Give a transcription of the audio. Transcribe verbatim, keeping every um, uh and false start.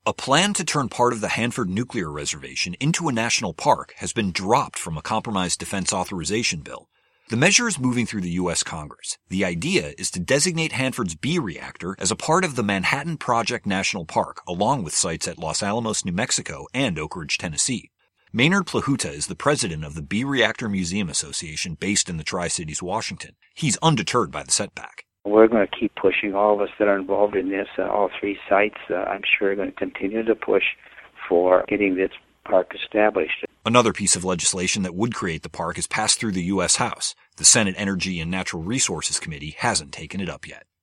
A plan to turn part of the Hanford Nuclear Reservation into a national park has been dropped from a compromised defense authorization bill. The measure is moving through the U S Congress. The idea is to designate Hanford's B reactor as a part of the Manhattan Project National Park, along with sites at Los Alamos, New Mexico, and Oak Ridge, Tennessee. Maynard Plahuta is the president of the B Reactor Museum Association based in the Tri-Cities, Washington. He's undeterred by the setback. We're going to keep pushing. All of us that are involved in this, uh, all three sites, uh, I'm sure are going to continue to push for getting this park established. Another piece of legislation that would create the park has passed through the U S House. The Senate Energy and Natural Resources Committee hasn't taken it up yet.